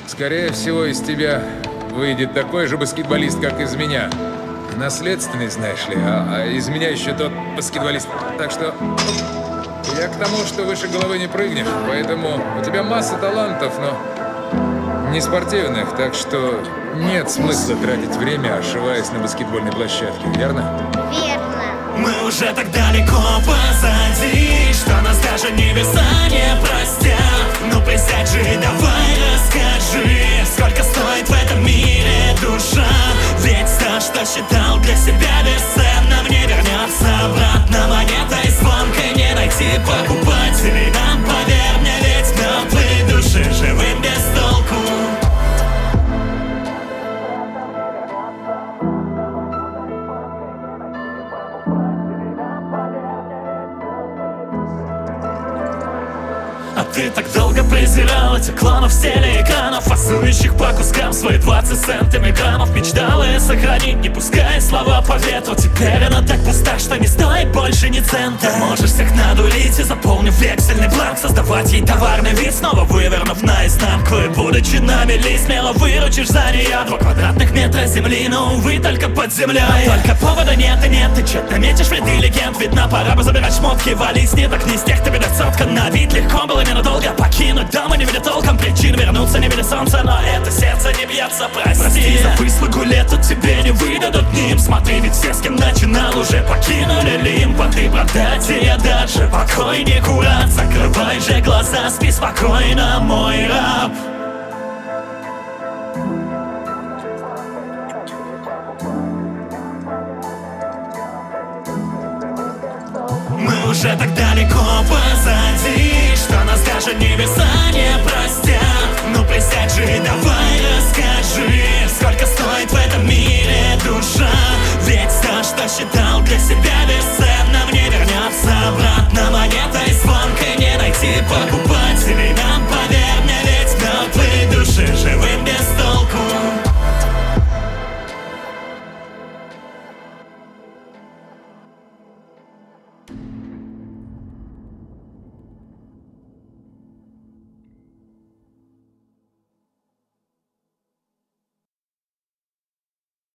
Скорее всего, из тебя выйдет такой же баскетболист, как из меня. Наследственный, знаешь ли, а из меня еще тот баскетболист. Так что я к тому, что выше головы не прыгнешь, поэтому у тебя масса талантов, но не спортивных, так что нет смысла тратить время, ошиваясь на баскетбольной площадке, верно? Верно. Мы уже так далеко позади, что нас даже небеса не простят. Ну присядь же и давай расскажи, сколько стоит в этом мире душа. Ведь то, что считал для себя бесценным, не вернется обратно монетой звонкой. Не найти покупателей нам, поверь мне, ведь мертвые души живым без толку. А ты так долго презирал этих клонов с телеэкранов, фасующих по кускам свои 20 сантимикрамов. Мечтала сохранить, не пуская слова по ветру. Теперь она так пуста, что не стоит больше ни цента. Можешь всех надурить и, заполнив вексельный бланк, создавать ей товарный вид, снова вывернув наизнанку. И будучи на мели, смело выручишь за нее 2 квадратных метра земли, но, увы, только под землей. Только повода нет и нет, ты тщетно метишь вреды легенд. Видно, пора бы забирать шмотки, валить, не так не с тех, кто ведет сотка. На вид легко было ненадолго покинуть дом и не видя толком причин вернуться, не видя солнца, но это сердце не бьется, прости. За выслугу лета тебе не выдадут ним. Смотри, ведь все, с кем начинал, уже покинули лимб. А ты продать, и я даже покой не курат. Закрывай же глаза, спи спокойно, мой раб. Мы уже так далеко позади, что нас даже небеса